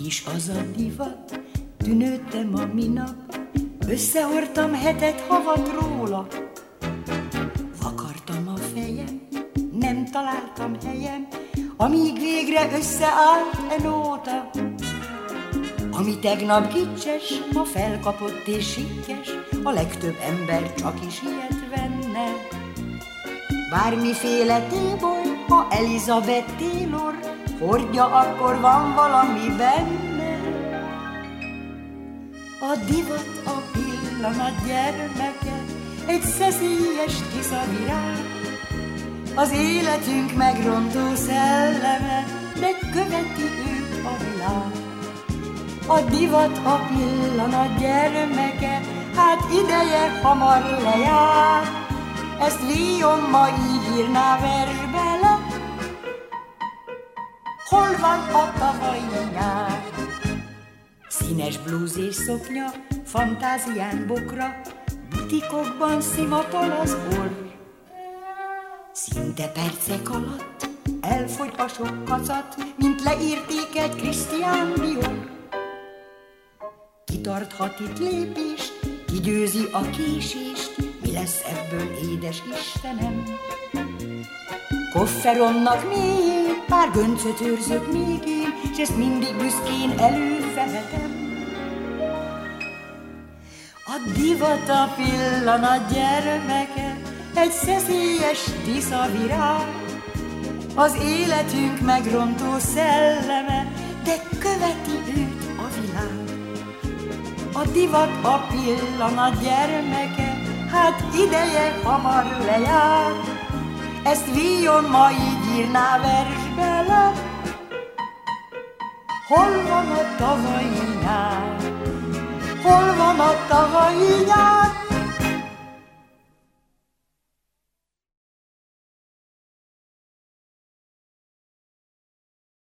is az a divat, tűnődtem a minap, összehordtam hetet havat róla. Vakartam a fejem, nem találtam helyem, amíg végre összeállt e nóta. Ami tegnap kicses, ma felkapott és sikkes, a legtöbb ember csak is ilyet venne. Bármiféle téboly, ha Elizabeth Taylor hordja, akkor van valami benne. A divat, a pillanat gyermeke, egy szeszélyes tiszavirág, az életünk megrontó szelleme, de követi őt a világ. A divat, a pillanat gyermeke, hát ideje hamar lejár. Ezt Lyon ma így írná versbe le. Hol van a tavalyi nyár? Színes blúz és szoknya, fantázián bokra, butikokban szimatol az orr. Szinte percek alatt elfogy a sok kacat, mint leírték egy Christian Dior. Kitarthat itt lépést, kigyőzi a késést, mi lesz ebből, édes Istenem? Kofferomnak mélyén pár göncöt őrzök még én, s ezt mindig büszkén elővehetem. A divat, a pillanat gyermeke, egy szeszélyes tiszavirág, az életünk megrontó szelleme, de követi őt a világ. A divat, a pillanat gyermeke, hát ideje hamar lejár. Ezt Lyon ma így írná versbe le. Hol van a tavalyi nyár?